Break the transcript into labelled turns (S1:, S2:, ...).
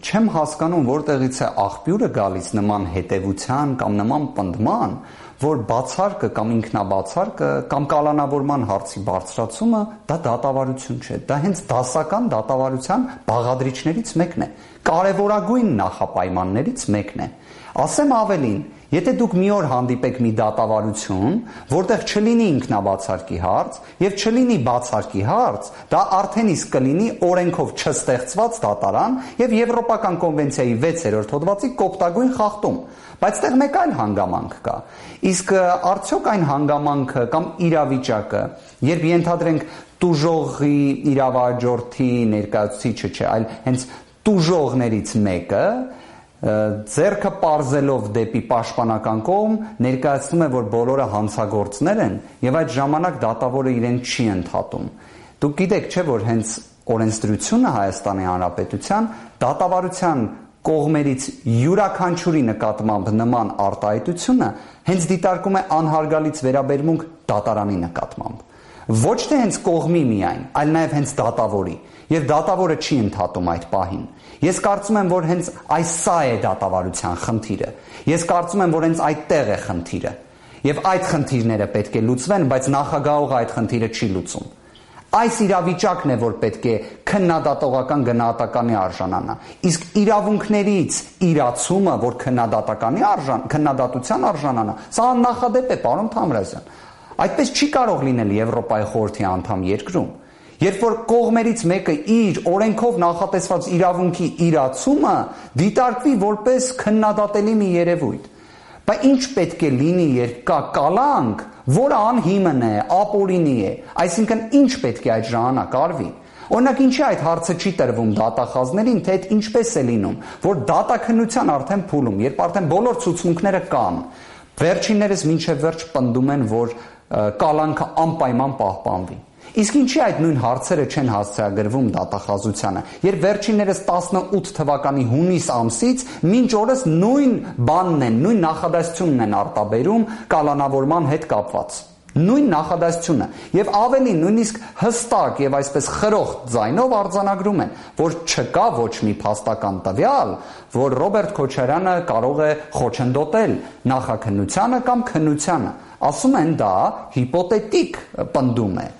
S1: չեմ հասկանում որտեղից է աղբյուրը գալիս նման հետևության կամ նման պնդման, որ բացարկը կամ ինքնաբացարկը կամ կալանավորման հարցի բարձրացումը դա դատավարություն չէ, դա հենց դասական դատավարության բաղադրիչներից մեկն է, կարևորագույն նախապայմաններից մեկն է։ Ասեմ ավելին, եթե դուք մի օր հանդիպեք մի դատավարություն, որտեղ չլինի ինքնաբացարկի հարց եւ չլինի բացարկի հարց, դա արդեն իսկ կլինի օրենքով չստեղծված դատարան եւ Եվրոպական կոնվենցիայի 6-րդ հոդվածի կոպտագույն խախտում։ Բայց այդտեղ մեկ այլ հանգամանք կա։ Իսկ արդյոք այն հանգամանքը կամ իրավիճակը, երբ ենթադրենք տուժողի իրավաաջորդի ներկայացուցիչը չէ, այլ հենց տուժողներից մեկը ձեռքը պարզելով դեպի պաշտպանական կողմ ներկայացնում է, որ բոլորը հանցագործներ են եւ այդ ժամանակ դատավորը իրեն չի ընդհատում։ Դուք գիտեք, չէ, որ հենց օրենսդրությունը Հայաստանի Հանրապետության դատավարության կողմերից յուրաքանչյուրի նկատմամբ նման արտահայտությունը հենց դիտարկում է անհարգալից վերաբերմունք դատարանի նկատմամբ։ Ոչ թե հենց կողմի միայն, այլ նաև հենց դատավորի, եւ դատավորը չի ընդհատում այդ պահին։ Ես կարծում եմ, որ հենց սա է դատավարության խնդիրը։ Ես կարծում եմ, որ հենց այդտեղ է խնդիրը։ Եվ այդ խնդիրները պետք է լուծվեն, բայց նախագահողը այդ խնդիրը չի լուծում։ Այս իրավիճակն է, որ պետք է քննադատողական գնահատականի արժանանա։ Իսկ իրավունքներից իրացումը, որ քննադատության արժանանա, սա աննախադեպ է, պարոն Թամրազյան։ Այդպես չի կարող լինել Եվրոպայի խորհրդի անդամ երկրում։ Երբ որ կողմերից մեկը իր օրենքով նախատեսված իրավունքի իրացումը դիտարկվի որպես քննադատելի մի երևույթ։ Բայց ինչ պետք է լինի, երբ կա կալանք, որը անհիմն է, ապօրինի է, այսինքն ինչ պետք է այդ ժամանակ արվի։ Օրինակ ինչի այդ հարցը չի տրվում դատախազներին, թե ինչպես է լինում, որ դատաքննության արդեն փուլում, երբ արդեն բոլոր ցուցմունքները կան, վերջիններս մինչև վերջ պնդում են, որ կալանքը անպայման պահպանվի։ Իսկ ինչի այդ նույն հարցերը չեն հասցեագրվում դատախազությանը, երբ վերջիններս 18 թվականի հունիս ամսից մինչ օրս նույն բանն են, նույն նախադասությունն են արտաբերում կալանավորման հետ կապված։ Նույն նախադասությունը եւ ավելի նույնիսկ հստակ եւ այսպես խրոխտ ձայնով արձանագրում են, որ չկա ոչ մի փաստական տվյալ, որ Ռոբերտ Քոչարյանը կարող է խոչընդոտել նախաքննությանը կամ քննությանը։ Ասում են դա հիպոթետիկ պնդում է։